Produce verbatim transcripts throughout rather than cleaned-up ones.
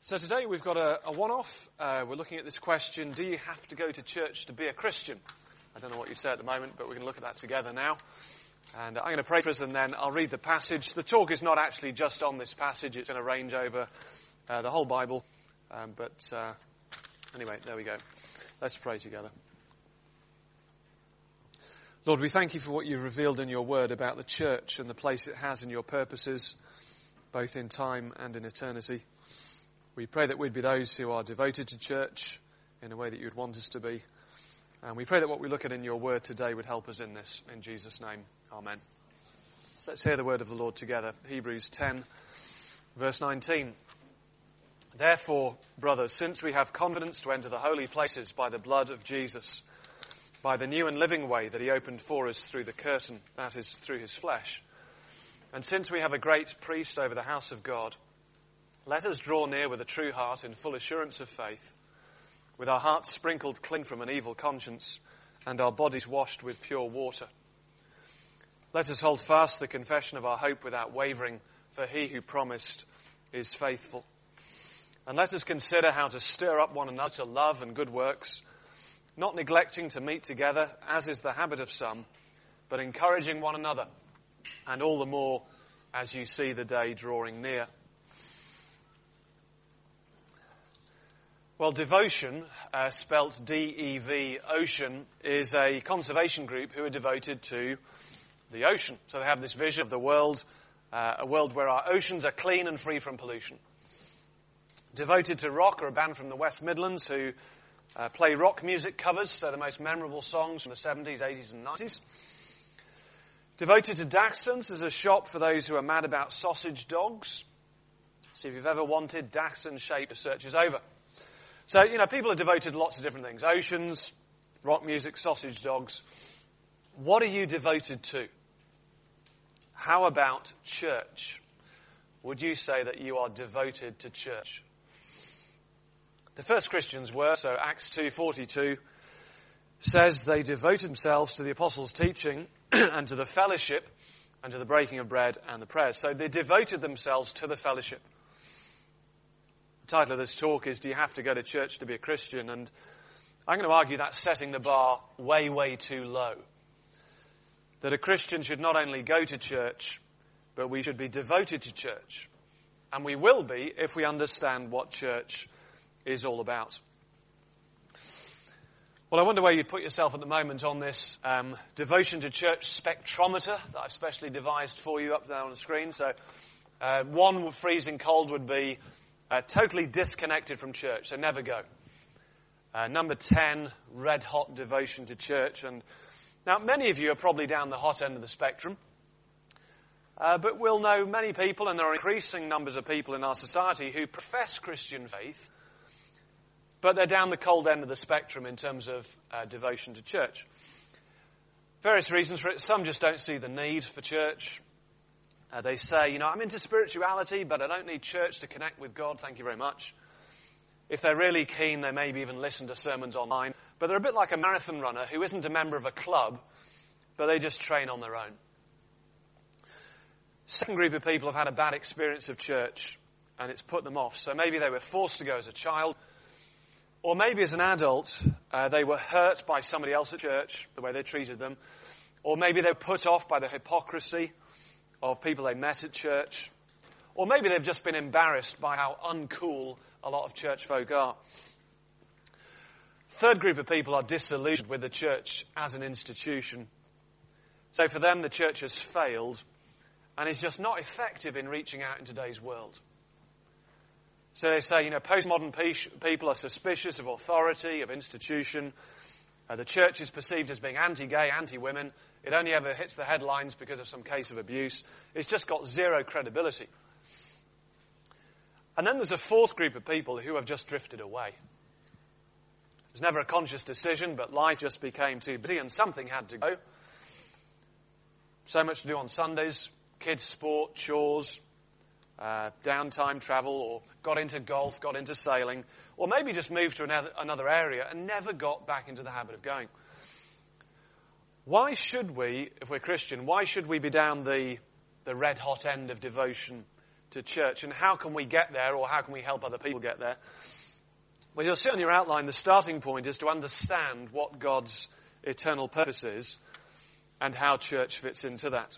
So today we've got a, a one-off. Uh, we're looking at this question, do you have to go to church to be a Christian? I don't know what you say at the moment, but we're going to look at that together now. And I'm going to pray for us and then I'll read the passage. The talk is not actually just on this passage. It's going to range over uh, the whole Bible. Um, but uh, anyway, there we go. Let's pray together. Lord, we thank you for what you've revealed in your word about the church and the place it has in your purposes, both in time and in eternity. We pray that we'd be those who are devoted to church in a way that you'd want us to be. And we pray that what we look at in your word today would help us in this. In Jesus' name, amen. So let's hear the word of the Lord together. Hebrews ten, verse nineteen. Therefore, brothers, since we have confidence to enter the holy places by the blood of Jesus, by the new and living way that he opened for us through the curtain, that is, through his flesh, and since we have a great priest over the house of God, let us draw near with a true heart in full assurance of faith, with our hearts sprinkled clean from an evil conscience and our bodies washed with pure water. Let us hold fast the confession of our hope without wavering, for he who promised is faithful. And let us consider how to stir up one another to love and good works, not neglecting to meet together, as is the habit of some, but encouraging one another, and all the more as you see the day drawing near. Well, Devotion, uh, spelt D E V, Ocean, is a conservation group who are devoted to the ocean. So they have this vision of the world, uh, a world where our oceans are clean and free from pollution. Devoted to Rock are a band from the West Midlands who uh, play rock music covers, so the most memorable songs from the seventies, eighties and nineties. Devoted to Dachshunds is a shop for those who are mad about sausage dogs. So if you've ever wanted Dachshund-shaped, the search is over. So, you know, people are devoted to lots of different things. Oceans, rock music, sausage dogs. What are you devoted to? How about church? Would you say that you are devoted to church? The first Christians were, so Acts two forty-two says they devoted themselves to the apostles' teaching and to the fellowship and to the breaking of bread and the prayers. So they devoted themselves to the fellowship. The title of this talk is, do you have to go to church to be a Christian? And I'm going to argue that's setting the bar way, way too low. That a Christian should not only go to church, but we should be devoted to church. And we will be if we understand what church is all about. Well, I wonder where you'd put yourself at the moment on this um, devotion to church spectrometer that I've specially devised for you up there on the screen. So uh, one freezing cold would be Uh, totally disconnected from church, so never go. Uh, number ten, red hot devotion to church. And now many of you are probably down the hot end of the spectrum, uh, but we'll know many people, and there are increasing numbers of people in our society who profess Christian faith, but they're down the cold end of the spectrum in terms of uh, devotion to church. Various reasons for it. Some just don't see the need for church. Uh, they say, you know, I'm into spirituality, but I don't need church to connect with God. Thank you very much. If they're really keen, they maybe even listen to sermons online. But they're a bit like a marathon runner who isn't a member of a club, but they just train on their own. Second group of people have had a bad experience of church, and it's put them off. So maybe they were forced to go as a child, or maybe as an adult, uh, they were hurt by somebody else at church, the way they treated them, or maybe they were put off by the hypocrisy of people they met at church. Or maybe they've just been embarrassed by how uncool a lot of church folk are. Third group of people are disillusioned with the church as an institution. So for them, the church has failed and is just not effective in reaching out in today's world. So they say, you know, postmodern people are suspicious of authority, of institution. Uh, the church is perceived as being anti-gay, anti-women. It only ever hits the headlines because of some case of abuse. It's just got zero credibility. And then there's a fourth group of people who have just drifted away. It was never a conscious decision, but life just became too busy and something had to go. So much to do on Sundays, kids' sport, chores, uh, downtime, travel, or got into golf, got into sailing, or maybe just moved to another, another area and never got back into the habit of going. Why should we, if we're Christian, why should we be down the, the red-hot end of devotion to church. And how can we get there, or how can we help other people get there? Well, you'll see on your outline, the starting point is to understand what God's eternal purpose is and how church fits into that.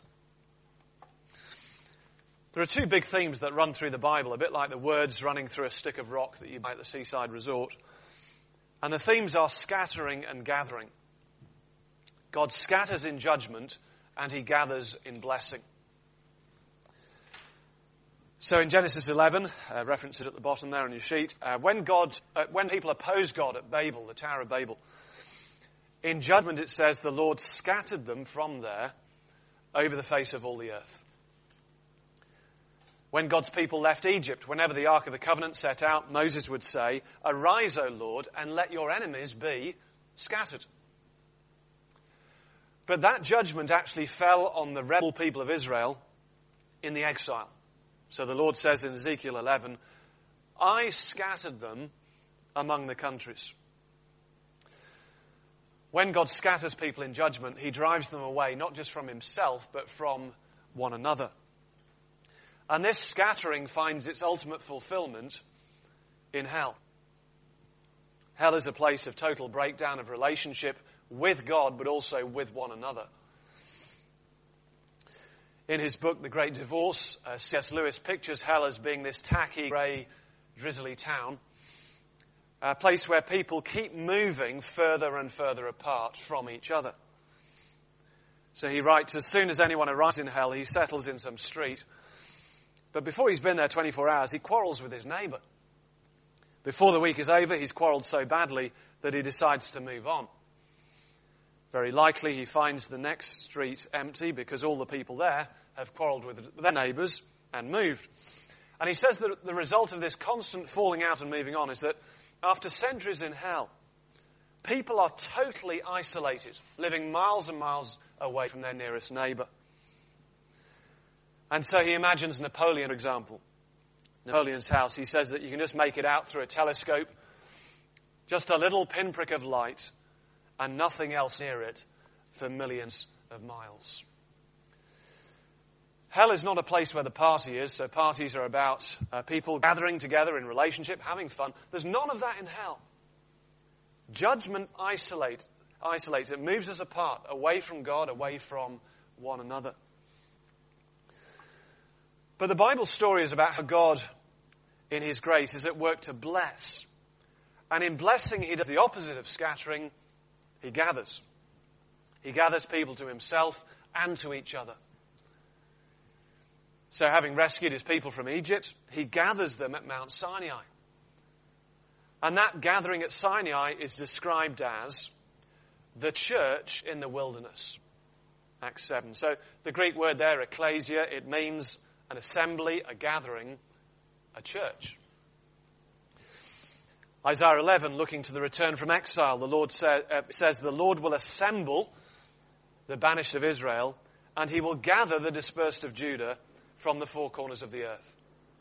There are two big themes that run through the Bible, a bit like the words running through a stick of rock that you buy at the seaside resort. And the themes are scattering and gathering. God scatters in judgment and he gathers in blessing. So in Genesis eleven, uh, reference it at the bottom there on your sheet, uh, when God, uh, when people opposed God at Babel, the Tower of Babel, in judgment it says the Lord scattered them from there over the face of all the earth. When God's people left Egypt, whenever the Ark of the Covenant set out, Moses would say, "Arise, O Lord, and let your enemies be scattered." But that judgment actually fell on the rebel people of Israel in the exile. So the Lord says in Ezekiel eleven, "I scattered them among the countries." When God scatters people in judgment, he drives them away, not just from himself, but from one another. And this scattering finds its ultimate fulfillment in hell. Hell is a place of total breakdown of relationship with God, but also with one another. In his book, The Great Divorce, uh, C S Lewis pictures hell as being this tacky, grey, drizzly town, a place where people keep moving further and further apart from each other. So he writes, as soon as anyone arrives in hell, he settles in some street. But before he's been there twenty-four hours, he quarrels with his neighbour. Before the week is over, he's quarrelled so badly that he decides to move on. Very likely he finds the next street empty because all the people there have quarrelled with their neighbours and moved. And he says that the result of this constant falling out and moving on is that after centuries in hell, people are totally isolated, living miles and miles away from their nearest neighbour. And so he imagines Napoleon, for example. Napoleon's house, he says that you can just make it out through a telescope, just a little pinprick of light, and nothing else near it for millions of miles. Hell is not a place where the party is, so parties are about uh, people gathering together in relationship, having fun. There's none of that in hell. Judgment isolate, isolates, it moves us apart, away from God, away from one another. But the Bible story is about how God, in his grace, is at work to bless. And in blessing, he does the opposite of scattering. He gathers. He gathers people to himself and to each other. So having rescued his people from Egypt, he gathers them at Mount Sinai. And that gathering at Sinai is described as the church in the wilderness. Acts seven. So the Greek word there, ecclesia, it means an assembly, a gathering, a church. Isaiah eleven, looking to the return from exile, the Lord say, uh, says, the Lord will assemble the banished of Israel, and he will gather the dispersed of Judah from the four corners of the earth.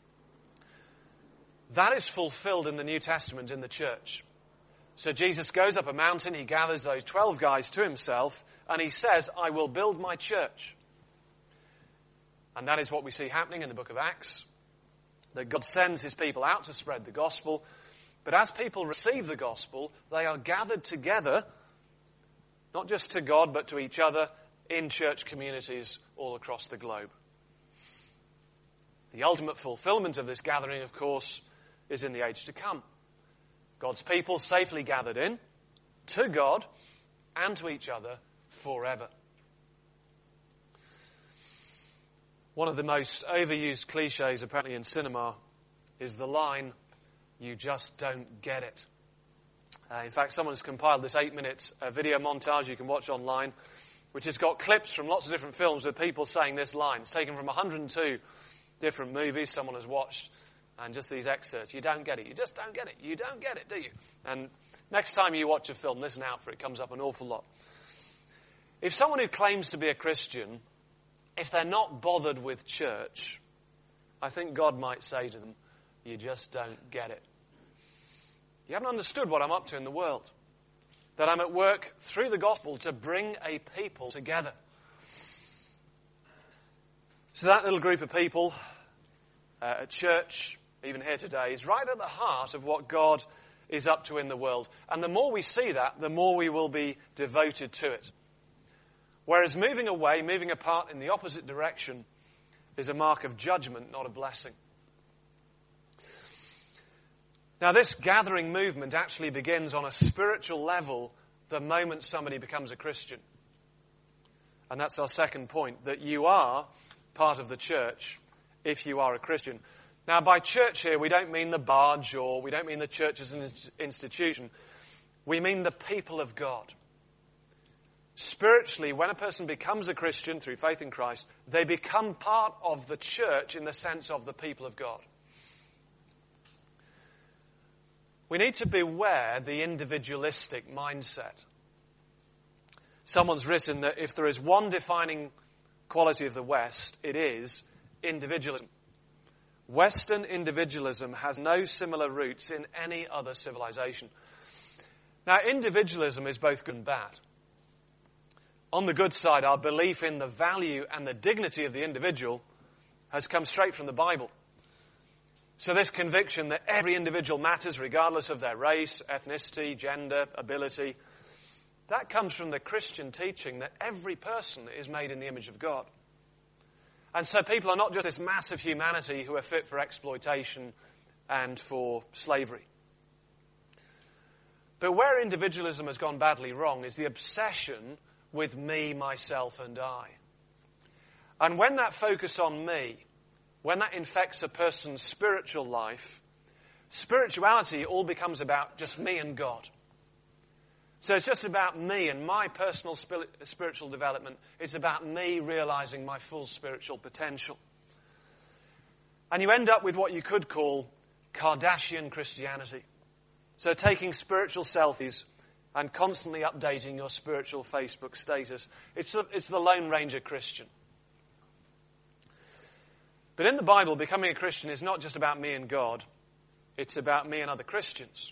That is fulfilled in the New Testament in the church. So Jesus goes up a mountain, he gathers those twelve guys to himself, and he says, I will build my church. And that is what we see happening in the book of Acts, that God sends his people out to spread the gospel. But as people receive the gospel, they are gathered together, not just to God, but to each other in church communities all across the globe. The ultimate fulfillment of this gathering, of course, is in the age to come. God's people safely gathered in, to God and to each other forever. One of the most overused cliches, apparently, in cinema is the line, you just don't get it. Uh, in fact, someone has compiled this eight-minute uh, video montage you can watch online, which has got clips from lots of different films with people saying this line. It's taken from one hundred two different movies someone has watched, and just these excerpts. You don't get it. You just don't get it. You don't get it, do you? And next time you watch a film, listen out for it. It comes up an awful lot. If someone who claims to be a Christian, if they're not bothered with church, I think God might say to them, you just don't get it. You haven't understood what I'm up to in the world. That I'm at work through the gospel to bring a people together. So that little group of people, uh, at church, even here today, is right at the heart of what God is up to in the world. And the more we see that, the more we will be devoted to it. Whereas moving away, moving apart in the opposite direction is a mark of judgment, not a blessing. Now, this gathering movement actually begins on a spiritual level the moment somebody becomes a Christian. And that's our second point, that you are part of the church if you are a Christian. Now, by church here, we don't mean the barge, or we don't mean the church as an institution. We mean the people of God. Spiritually, when a person becomes a Christian through faith in Christ, they become part of the church in the sense of the people of God. We need to beware the individualistic mindset. Someone's written that if there is one defining quality of the West, it is individualism. Western individualism has no similar roots in any other civilization. Now, individualism is both good and bad. On the good side, our belief in the value and the dignity of the individual has come straight from the Bible. So this conviction that every individual matters regardless of their race, ethnicity, gender, ability, that comes from the Christian teaching that every person is made in the image of God. And so people are not just this mass of humanity who are fit for exploitation and for slavery. But where individualism has gone badly wrong is the obsession with me, myself, and I. And when that focus on me, when that infects a person's spiritual life, spirituality all becomes about just me and God. So it's just about me and my personal spiritual development. It's about me realizing my full spiritual potential. And you end up with what you could call Kardashian Christianity. So taking spiritual selfies and constantly updating your spiritual Facebook status. It's the, it's the Lone Ranger Christian. But in the Bible, becoming a Christian is not just about me and God. It's about me and other Christians.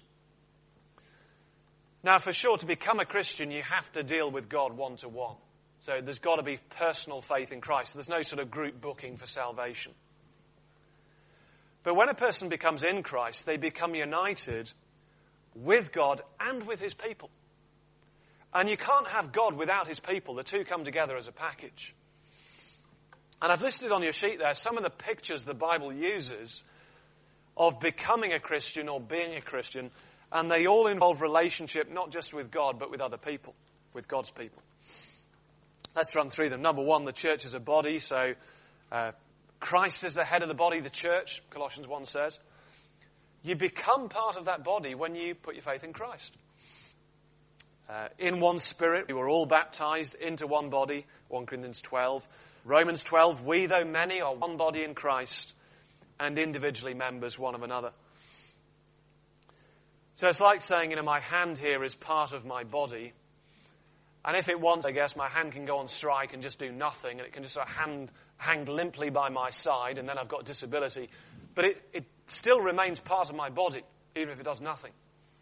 Now, for sure, to become a Christian, you have to deal with God one-to-one. So there's got to be personal faith in Christ. There's no sort of group booking for salvation. But when a person becomes in Christ, they become united with God and with his people. And you can't have God without his people. The two come together as a package. And I've listed on your sheet there some of the pictures the Bible uses of becoming a Christian or being a Christian. And they all involve relationship not just with God, but with other people, with God's people. Let's run through them. Number one, the church is a body. So uh, Christ is the head of the body, the church, Colossians one says. You become part of that body when you put your faith in Christ. Uh, in one spirit, we were all baptized into one body, First Corinthians twelve. Romans twelve, we though many are one body in Christ and individually members one of another. So it's like saying, you know, my hand here is part of my body. And if it wants, I guess, my hand can go on strike and just do nothing. And it can just sort of hand, hang limply by my side, and then I've got disability. But it, it still remains part of my body, even if it does nothing.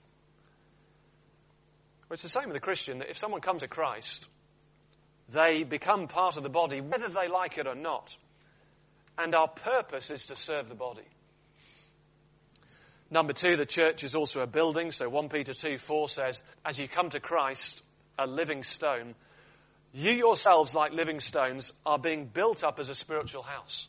Well, it's the same with a Christian, that if someone comes to Christ, they become part of the body, whether they like it or not. And our purpose is to serve the body. Number two, the church is also a building. So First Peter two four says, as you come to Christ, a living stone, you yourselves, like living stones, are being built up as a spiritual house.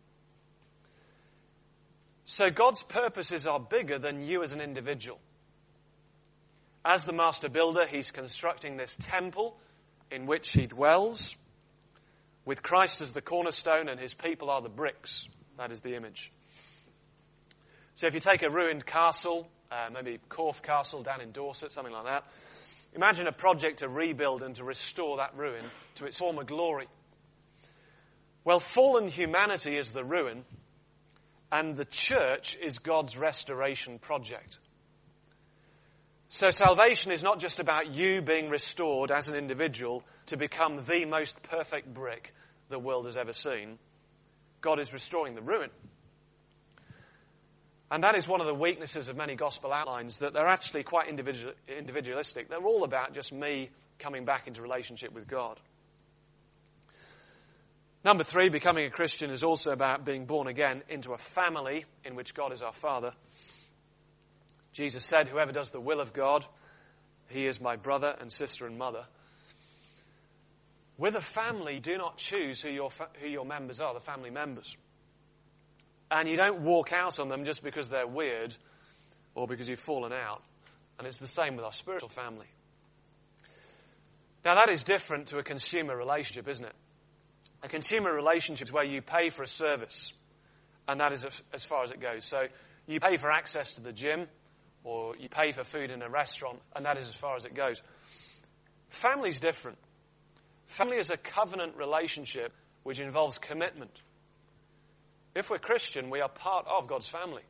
So God's purposes are bigger than you as an individual. As the master builder, he's constructing this temple in which he dwells, with Christ as the cornerstone and his people are the bricks. That is the image. So if you take a ruined castle, uh, maybe Corfe Castle down in Dorset, something like that, imagine a project to rebuild and to restore that ruin to its former glory. Well, fallen humanity is the ruin, and the church is God's restoration project. So salvation is not just about you being restored as an individual to become the most perfect brick the world has ever seen. God is restoring the ruin. And that is one of the weaknesses of many gospel outlines, that they're actually quite individual, individualistic. They're all about just me coming back into relationship with God. Number three, becoming a Christian is also about being born again into a family in which God is our Father. Jesus said, whoever does the will of God, he is my brother and sister and mother. With a family, do not choose who your, fa- who your members are, the family members. And you don't walk out on them just because they're weird or because you've fallen out. And it's the same with our spiritual family. Now that is different to a consumer relationship, isn't it? A consumer relationship is where you pay for a service, and that is as far as it goes. So you pay for access to the gym, or you pay for food in a restaurant, and that is as far as it goes. Family's different. Family is a covenant relationship which involves commitment. If we're Christian, we are part of God's family.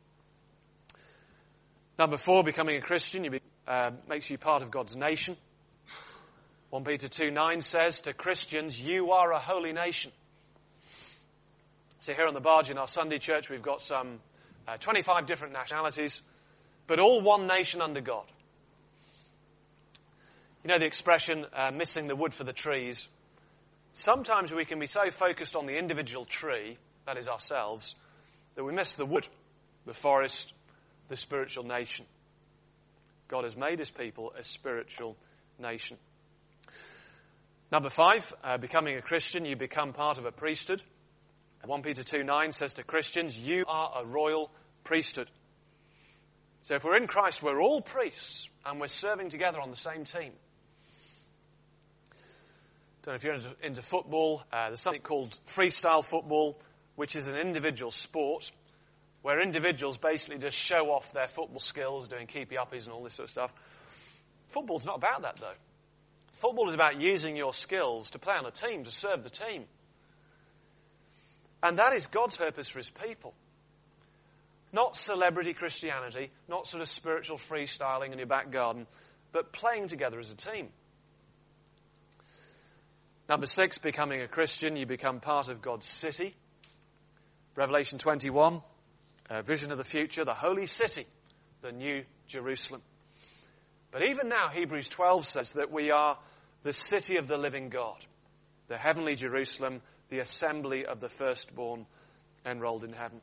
Number four, becoming a Christian you be, uh, makes you part of God's nation. First Peter two nine says, to Christians, you are a holy nation. So here on the barge in our Sunday church, we've got some uh, twenty-five different nationalities, but all one nation under God. You know the expression, uh, missing the wood for the trees? Sometimes we can be so focused on the individual tree, that is ourselves, that we miss the wood, the forest, the spiritual nation. God has made his people a spiritual nation. Number five, uh, becoming a Christian, you become part of a priesthood. First Peter two nine says to Christians, you are a royal priesthood. So if we're in Christ, we're all priests, and we're serving together on the same team. Don't know if you're into, into football. Uh, there's something called freestyle football, which is an individual sport, where individuals basically just show off their football skills, doing keepy-uppies and all this sort of stuff. Football's not about that, though. Football is about using your skills to play on a team, to serve the team. And that is God's purpose for his people. Not celebrity Christianity, not sort of spiritual freestyling in your back garden, but playing together as a team. Number six, becoming a Christian, you become part of God's city. Revelation twenty-one, a vision of the future, the holy city, the new Jerusalem. But even now, Hebrews twelve says that we are the city of the living God, the heavenly Jerusalem, the assembly of the firstborn enrolled in heaven.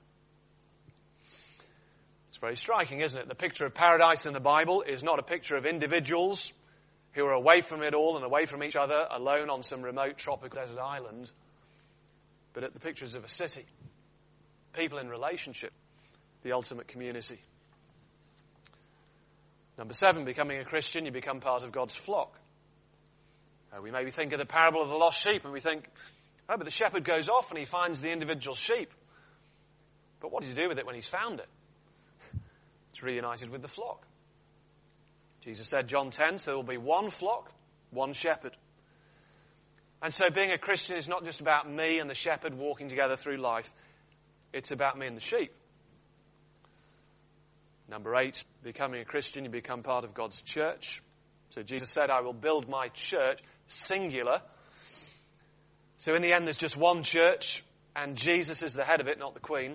It's very striking, isn't it? The picture of paradise in the Bible is not a picture of individuals who are away from it all and away from each other, alone on some remote tropical desert island, but at the pictures of a city, people in relationship, the ultimate community. Number seven, becoming a Christian, you become part of God's flock. Uh, we maybe think of the parable of the lost sheep and we think, oh, but the shepherd goes off and he finds the individual sheep. But what does he do with it when he's found it? It's reunited with the flock. Jesus said, John ten, so there will be one flock, one shepherd. And so being a Christian is not just about me and the shepherd walking together through life. It's about me and the sheep. Number eight, becoming a Christian, you become part of God's church. So Jesus said, I will build my church, singular. So in the end, there's just one church, and Jesus is the head of it, not the queen.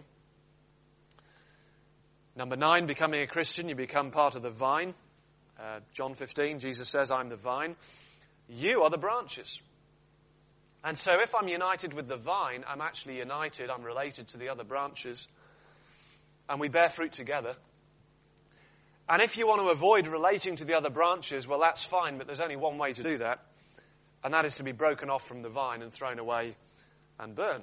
Number nine, becoming a Christian, you become part of the vine. Uh, John fifteen, Jesus says, I'm the vine. You are the branches. And so if I'm united with the vine, I'm actually united, I'm related to the other branches. And we bear fruit together. And if you want to avoid relating to the other branches, well, that's fine, but there's only one way to do that. And that is to be broken off from the vine and thrown away and burned.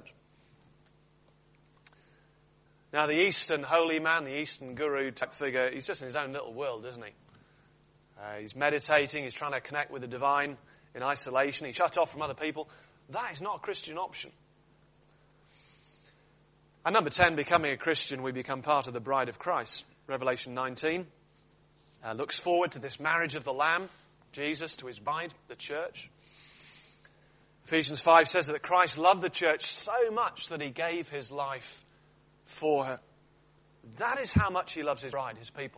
Now, the Eastern holy man, the Eastern guru type figure, he's just in his own little world, isn't he? Uh, he's meditating, he's trying to connect with the divine in isolation, he's shut off from other people. That is not a Christian option. And number ten, becoming a Christian, we become part of the bride of Christ. Revelation nineteen uh, looks forward to this marriage of the Lamb, Jesus, to his bride, the church. Ephesians five says that Christ loved the church so much that he gave his life for her. That is how much he loves his bride, his people.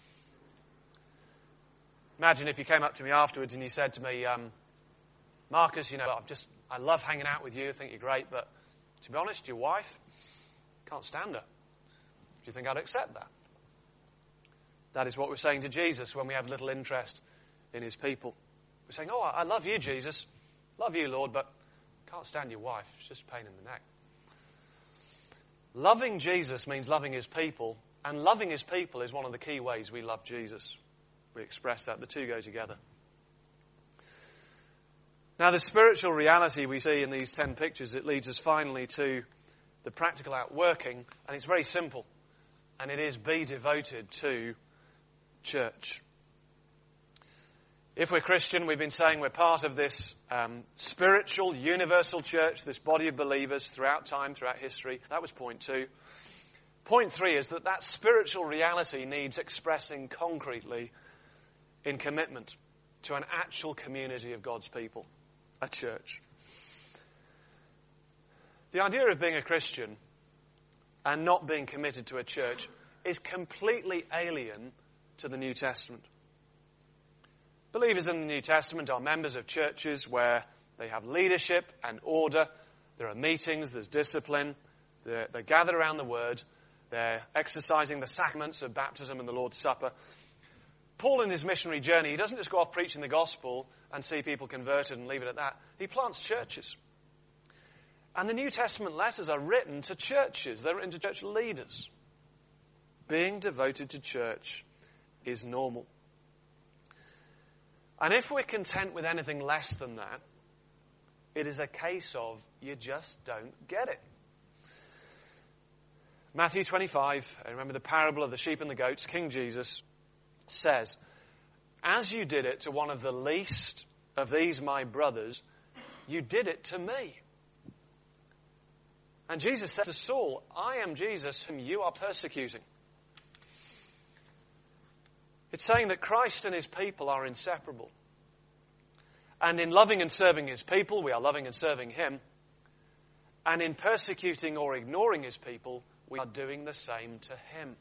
Imagine if you came up to me afterwards and you said to me, um, Marcus, you know, I've just, I love hanging out with you, I think you're great, but to be honest, your wife, can't stand her. Do you think I'd accept that? That is what we're saying to Jesus when we have little interest in his people. We're saying, oh, I love you, Jesus. Love you, Lord, but Can't stand your wife. It's just a pain in the neck. Loving Jesus means loving his people, and loving his people is one of the key ways we love Jesus. We express that. The two go together. Now, the spiritual reality we see in these ten pictures, it leads us finally to the practical outworking, and it's very simple, and it is be devoted to church. If we're Christian, we've been saying we're part of this um, spiritual, universal church, this body of believers throughout time, throughout history. That was point two. Point three is that that spiritual reality needs expressing concretely in commitment to an actual community of God's people, a church. The idea of being a Christian and not being committed to a church is completely alien to the New Testament. Believers in the New Testament are members of churches where they have leadership and order. There are meetings, there's discipline. They're, they gather around the Word. They're exercising the sacraments of baptism and the Lord's Supper. Paul, in his missionary journey, he doesn't just go off preaching the gospel and see people converted and leave it at that. He plants churches. And the New Testament letters are written to churches. They're written to church leaders. Being devoted to church is normal. And if we're content with anything less than that, it is a case of you just don't get it. Matthew twenty-five, remember the parable of the sheep and the goats, King Jesus says, as you did it to one of the least of these my brothers, you did it to me. And Jesus said to Saul, I am Jesus whom you are persecuting. It's saying that Christ and his people are inseparable. And in loving and serving his people, we are loving and serving him. And in persecuting or ignoring his people, we are doing the same to him.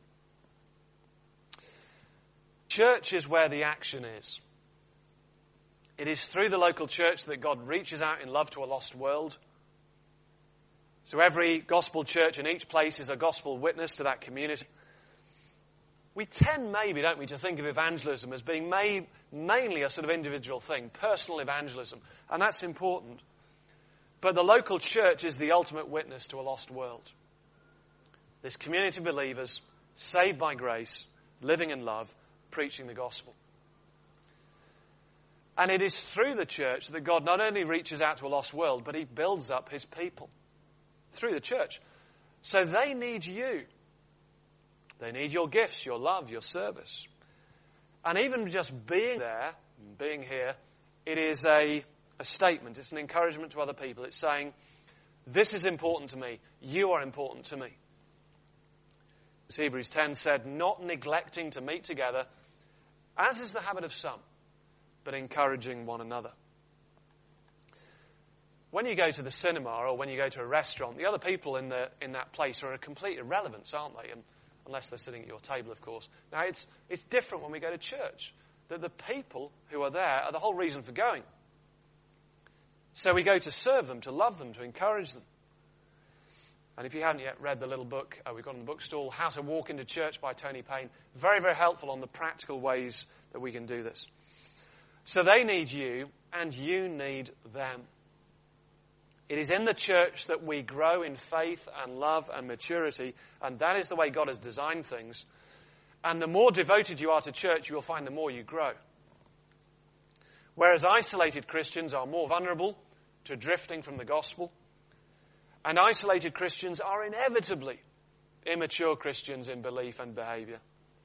Church is where the action is. It is through the local church that God reaches out in love to a lost world. So every gospel church in each place is a gospel witness to that community. We tend maybe, don't we, to think of evangelism as being may, mainly a sort of individual thing, personal evangelism. And that's important. But the local church is the ultimate witness to a lost world. This community of believers, saved by grace, living in love, preaching the gospel. And it is through the church that God not only reaches out to a lost world, but he builds up his people. Through the church. So they need you. They need your gifts, your love, your service. And even just being there, being here, it is a, a statement. It's an encouragement to other people. It's saying, this is important to me. You are important to me. As Hebrews ten said, not neglecting to meet together, as is the habit of some, but encouraging one another. When you go to the cinema or when you go to a restaurant, the other people in the in that place are a complete irrelevance, aren't they? And unless they're sitting at your table, of course. Now, it's it's different when we go to church. That the people who are there are the whole reason for going. So we go to serve them, to love them, to encourage them. And if you haven't yet read the little book uh, we've got in the bookstall, How to Walk into Church by Tony Payne, very, very helpful on the practical ways that we can do this. So they need you, and you need them. It is in the church that we grow in faith and love and maturity, and that is the way God has designed things. And the more devoted you are to church, you will find the more you grow. Whereas isolated Christians are more vulnerable to drifting from the gospel, and isolated Christians are inevitably immature Christians in belief and behavior.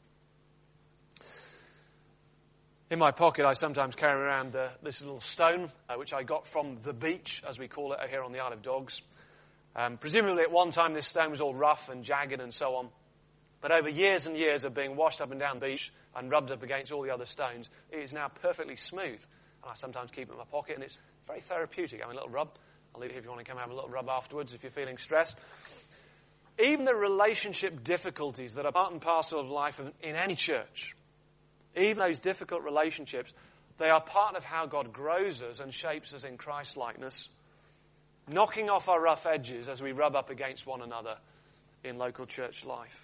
In my pocket, I sometimes carry around uh, this little stone, uh, which I got from the beach, as we call it here on the Isle of Dogs. Um, presumably at one time this stone was all rough and jagged and so on. But over years and years of being washed up and down the beach and rubbed up against all the other stones, it is now perfectly smooth. And I sometimes keep it in my pocket, and it's very therapeutic. Having a little rub. I'll leave it if you want to come have a little rub afterwards if you're feeling stressed. Even the relationship difficulties that are part and parcel of life in any church, even those difficult relationships, they are part of how God grows us and shapes us in Christ-likeness, knocking off our rough edges as we rub up against one another in local church life.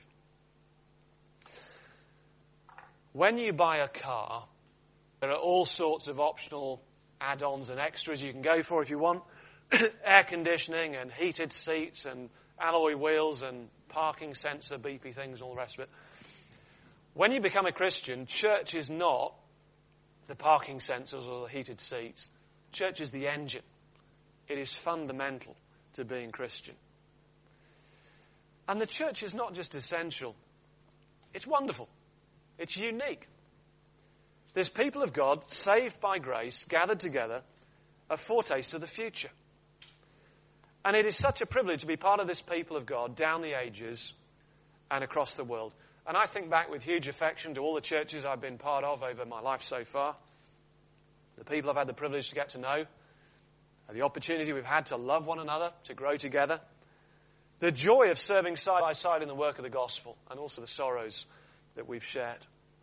When you buy a car, there are all sorts of optional add-ons and extras you can go for if you want. air conditioning and heated seats and alloy wheels and parking sensor beepy things and all the rest of it. When you become a Christian, church is not the parking sensors or the heated seats. Church is the engine. It is fundamental to being Christian. And the church is not just essential. It's wonderful. It's unique. There's people of God, saved by grace, gathered together, a foretaste of the future. And it is such a privilege to be part of this people of God down the ages and across the world. And I think back with huge affection to all the churches I've been part of over my life so far. The people I've had the privilege to get to know. The opportunity we've had to love one another, to grow together. The joy of serving side by side in the work of the gospel. And also the sorrows that we've shared.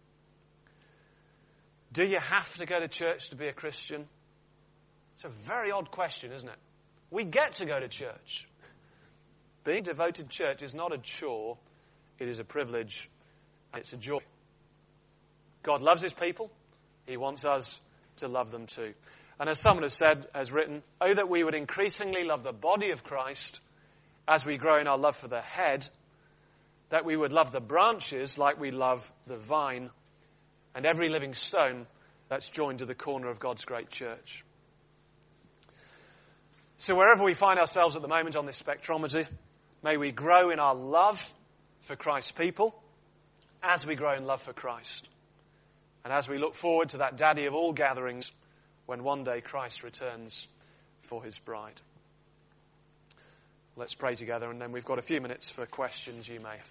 Do you have to go to church to be a Christian? It's a very odd question, isn't it? We get to go to church. Being devoted to church is not a chore. It is a privilege. And it's a joy. God loves his people. He wants us to love them too. And as someone has said, has written, oh, that we would increasingly love the body of Christ as we grow in our love for the head, that we would love the branches like we love the vine, and every living stone that's joined to the corner of God's great church. So wherever we find ourselves at the moment on this spectrometer, may we grow in our love for Christ's people as we grow in love for Christ. And as we look forward to that daddy of all gatherings when one day Christ returns for his bride. Let's pray together, and then we've got a few minutes for questions you may have.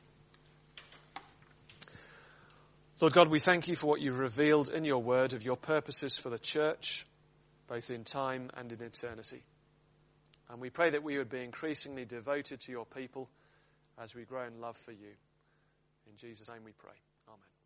Lord God, we thank you for what you've revealed in your word of your purposes for the church, both in time and in eternity. And we pray that we would be increasingly devoted to your people as we grow in love for you. In Jesus' name we pray. Amen.